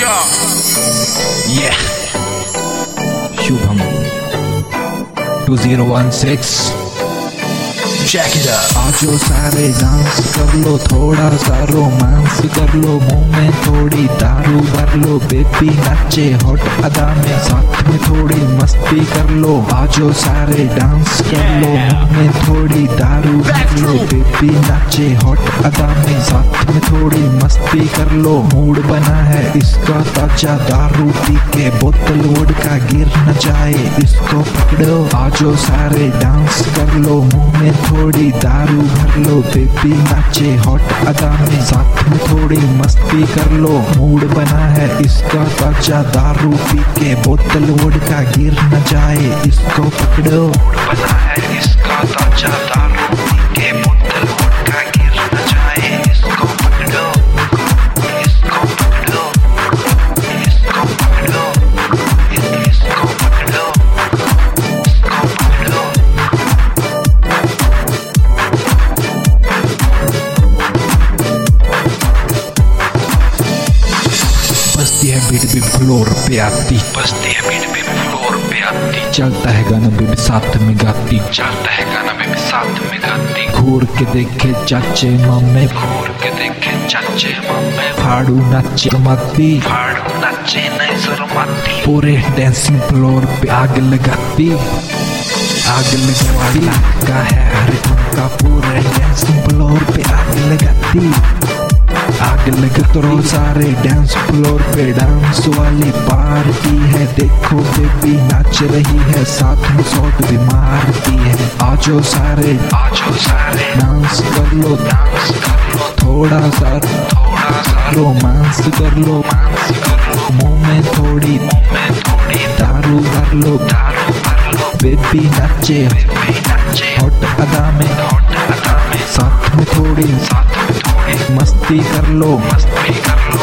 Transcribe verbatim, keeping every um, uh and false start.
Yeah. Shubham two zero one six. Check it out. आजो सारे dance कर लो, थोड़ा सा रोमांस कर लो, मुंह में थोड़ी दारू भर लो, बेबी नाचे हॉट अदा में, साथ में थोड़ी मस्ती कर लो। आजो सारे डांस कर लो, मुंह में थोड़ी दारू भर लो, बेबी नाचे हॉट अदा में, साथ में थोड़ी मस्ती कर लो। मूड बना है इसका ताजा, दारू पी के बोतल वोडका गिर न जाए, इसको पकड़ो। आजो सारे डांस कर लो, मुंह में थोड़ी दारू भर लो, बेबी नाचे हॉट अदा में, साथ में थोड़ी मस्ती कर लो। मूड बना है इसका ताजा, दारू पी के बोतल वोडका गिर न जाए, इसको पकड़ो। मूड बना है इसका ताजा, दारू पी के बोतल वोडका गिर न जाए, इसको पकड़ो, इसको पकड़ो, इसको पकड़ो, इसको पकड़ो, इसको पकड़ो। बजती है बीट भी फ्लोर पे आती, बजती है बीट भी फ्लोर पे आती, चलता है गाना बेबी साथ में गाती, चलता है गाना बेबी साथ में गाती। घूर के देखे चाचे मामे, घूर के देखे चाचे मामे, फाड़ू नाचे शर्माती, फाड़ू नाचे नहीं शर्माती, पूरे डांसिंग फ्लोर पे आग लगाती, आग लगवाती का है हर का, पूरे डांसिंग फ्लोर पे आग लगाती, आग लगे तो सारे डांस फ्लोर पे डांस वाली पार्टी है। देखो बेबी नाच रही है, साथ में शॉट भी मारती है। आजो सारे आजो सारे डांस कर लो, डांस कर लो, थोड़ा सा थोड़ा सा रोमांस कर लो, रोमांस कर लो, मुंह में थोड़ी मुंह में थोड़ी दारू भर लो, दारू भर लो, बेबी नाचे बेबी नाचे हॉट अदा में, हॉट अदा में, साथ में थोड़ी साथ में थोड़ी मस्ती कर लो, मस्ती कर लो।